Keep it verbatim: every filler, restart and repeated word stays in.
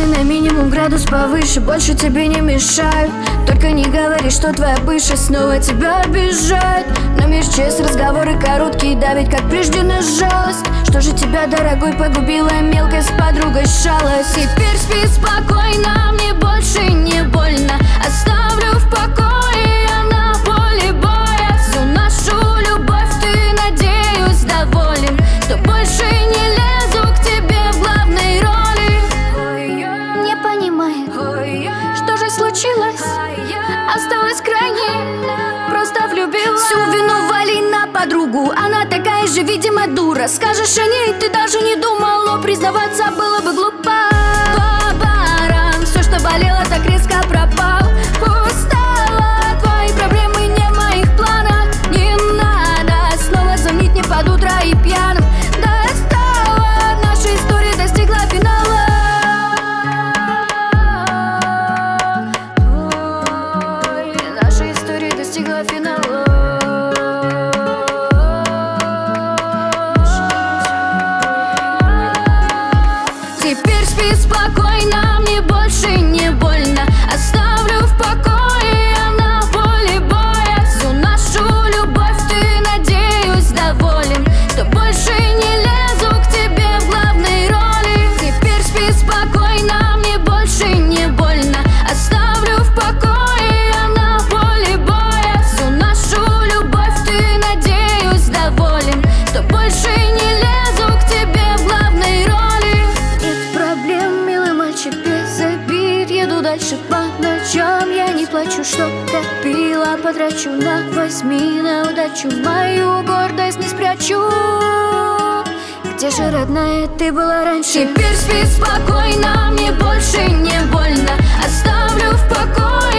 Если на минимум градус повыше, больше тебе не мешают. Только не говори, что твоя бывшая снова тебя обижает. Но меж честь разговоры короткие давят, как прежде на жалость. Что же тебя, дорогой, погубила мелкая с подругой шалость? Теперь спи спокойно, мне больше не больно. Оставлю в покое я на поле боя. Всю нашу любовь ты, надеюсь, доволен. Что больше не лезу к тебе в главной роли. Не понимает, что же случилось. Осталась крайне, просто влюбилась. Всю вину вали на подругу, она такая же, видимо, дура. Скажешь о ней, ты даже не думал, но признаваться было бы глупо. По барам, все, что болело, так резко пропал. Устала, твои проблемы не в моих планах. Не надо снова звонить мне под утро и пьяным. Достала, наша история достигла финала. Наша история достигла финала. Теперь спи спокойно, мне больше не больно. Оставлю в покое я на поле боя. Всю нашу любовь ты, надеюсь, доволен. Что больше не лезу к тебе в главной роли. Теперь спи спокойно, мне больше не больно. Оставлю в покое я на поле боя. Всю нашу любовь ты, надеюсь, доволен. Что больше не лезу к тебе в главной роли. Нет проблем, милый мальчик, без обид. Еду дальше по ночам, я не плачу, что копила. Потрачу на возьми, на удачу мою гордость не спрячу. Где же, родная, ты была раньше? Теперь спи спокойно, мне больше не больно. Оставлю в покое